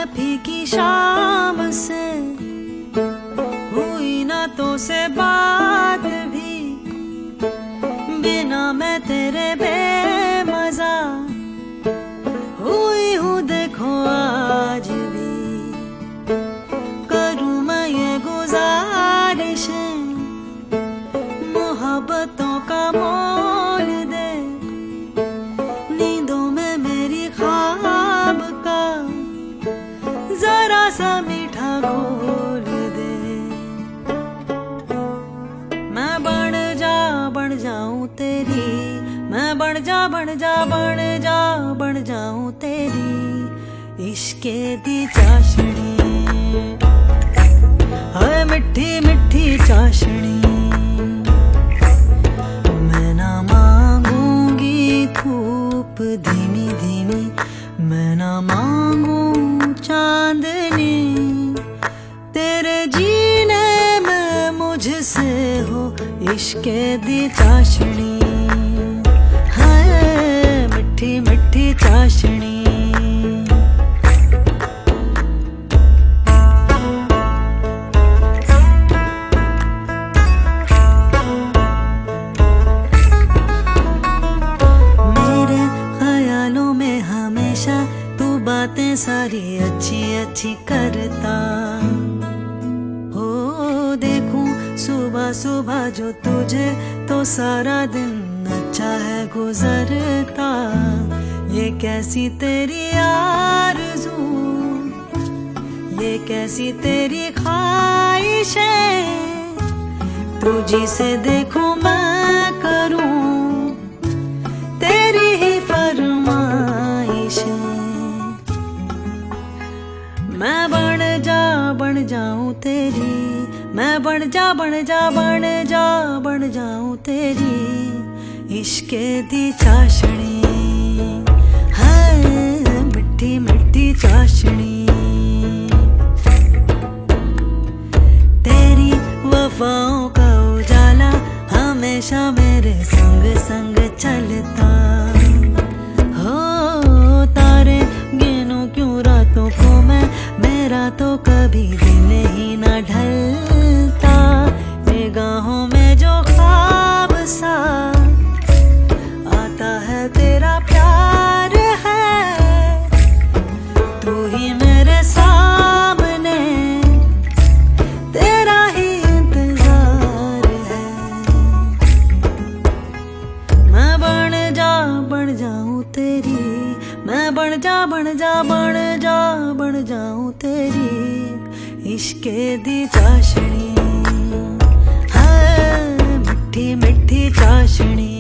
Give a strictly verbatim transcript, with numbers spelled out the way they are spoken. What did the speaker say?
फीकी शाम से हुई ना तो से बात भी, बिना मैं तेरे बेमजा हुई हूँ देखो आज भी। करूँ मैं ये गुजारिश मोहब्बतों का मोल दे, नींदों में मेरी ख्वाब का जरा सा मीठा घोल दे। मैं बन जा बन जाऊं तेरी, मैं बन जा बन जा बन जा बन जाऊं तेरी इश्के दी चाशनी, हाय मिठी मिठी चाशनी। मैं ना मांगूंगी धूप धीमी धीमी, मैं ना मांगू चांदनी, तेरे जीने में मुझसे हो इश्के दी चाशनी, हाय मिठी मिठी चाशनी। मेरे ख्यालों में हमेशा तू बातें सारी अच्छी अच्छी करता हो, देखूं सुबह सुबह जो तुझे तो सारा दिन अच्छा है गुजरता। ये कैसी तेरी आरज़ू, ये कैसी तेरी ख्वाहिशें, तुझी से देखूं मैं करूं तेरी ही फरमाइशें। मैं बन जा बन जाऊं तेरी, मैं बन जा बन जा बन जा बन जाऊं तेरी इश्के दी चाशनी, हाय मिठी मिठी चाशनी। तेरी वफाओं का उजाला हमेशा मेरे संग संग चलता हो, तारे गिनूं क्यों रातों को मैं, मेरा तो कभी दिन ही ना ढलता। निगाहों में जो ख्वाब सा आता है तेरा प्यार है, तू ही मेरे सामने तेरा ही इंतजार है। मैं बन जा बन जाऊं तेरी, मैं बन जा बन जा बन जा बन जाऊं तेरी इश्के दी चाशनी, हाय मिठी मिठी चाशनी।